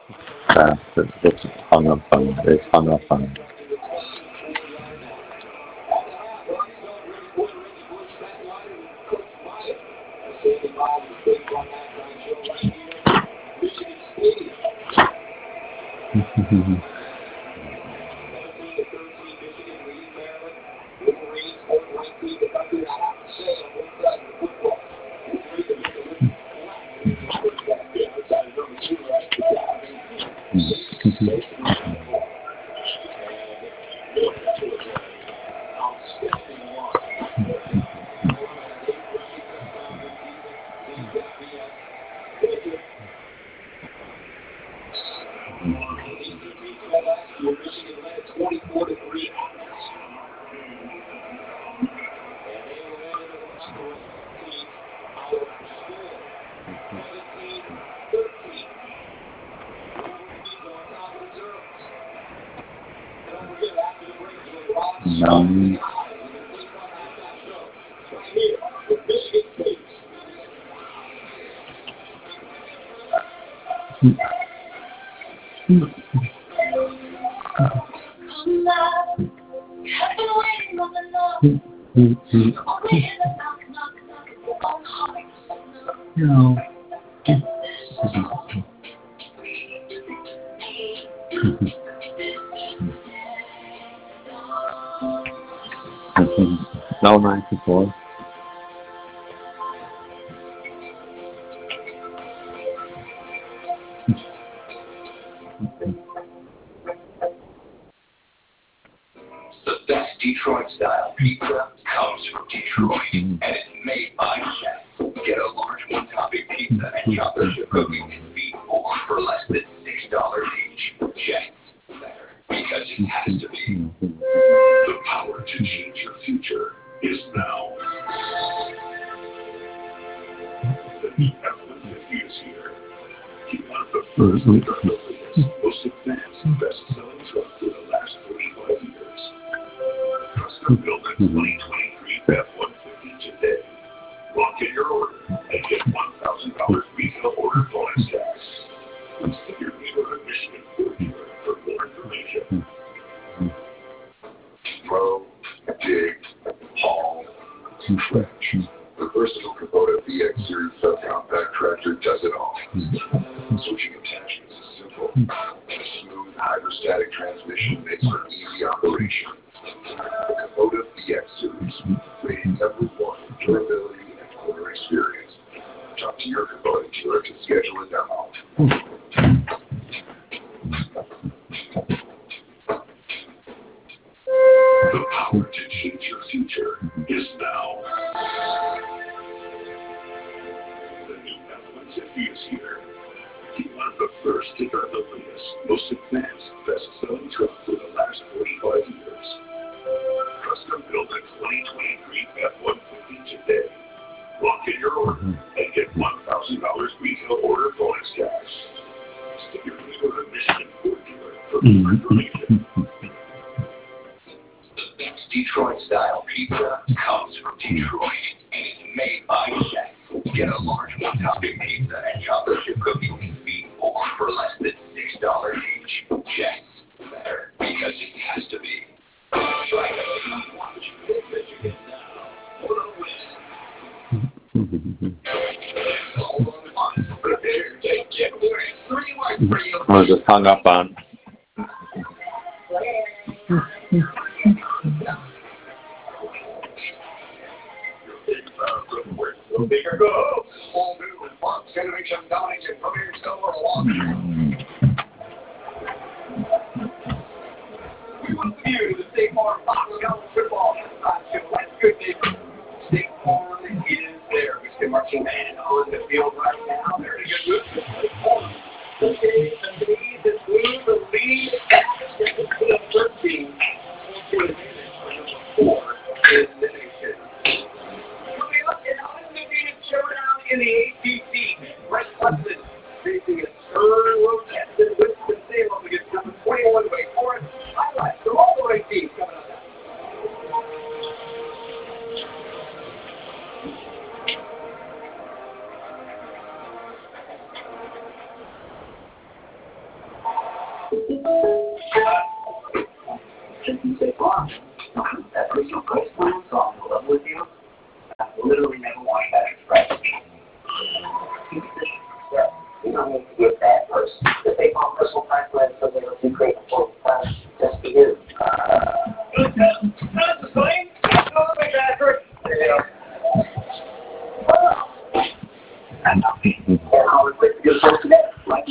It's hung up on. It's hung up on. Mountains. No. No 94. The best Detroit style pizza comes from Detroit, and it's made by chefs. Get a large one topping pizza and chocolate chip cookies and feed four for less than $6 each. Jets, better because it has to be. The power to change your future is now. The new F-150 is here. One of the first to start the latest, most advanced, best-selling truck for the last 45 years. Custom built a 2023 F-150 today. Lock in your order and get $1,000 retail order bonus cash. See your neighborhood Michigan Ford dealer for more information. Mow, dig, haul, stretch. The versatile Kubota VX Series subcompact tractor does it all. Switching attachments is simple. A smooth hydrostatic transmission makes for easy operation. The Kubota VX Series, rated number one for durability and owner experience. Talk to your Kubota dealer to schedule a demo. The power to change your future is now. The new F-150 is here. Be one of the first to drive the latest, most advanced, best-selling truck for the last 45 years. Custom built a 2023 F-150 today. Lock in your order and get $1,000 retail order bonus cash. See your neighborhood Michigan Ford dealer for more information. The best Detroit-style pizza comes from Detroit, and it's made by chefs. Get a large one-topping pizza and chocolate chip cookies and feed four for less than $6 each. Jets, better because it has to be. Try to watch Michigan now for the win. All at once. Prepare to get worse. 3 words for you. I was just hung up on. Go big or go home. All new and Fox Innovation Domination Premier Silver Along. We welcome you to the State Farm Fox College Football Halftime Show. Like good neighbor, State Farm is there. Mr. Marching Band on the field right now. They're in a good mood. State Farm. Okay, the lead, the blue, the lead, the 13. 14 advantage for number 4 in the nation. Coming up, an undefeated showdown in the ACC. Brent Hudson facing a turn-row-tested Winston-Salem against number 21 Wake Forest. Highlights from all the right teams coming up next. Just you say, "Wow, that personal price plan, so I'm in love with you." I literally never watched that express. You don't need to give that person. The same on personal price plan, so they don't create a full plan just for you. That's the same. Another big accurate. Yeah. And how we put your book together. Like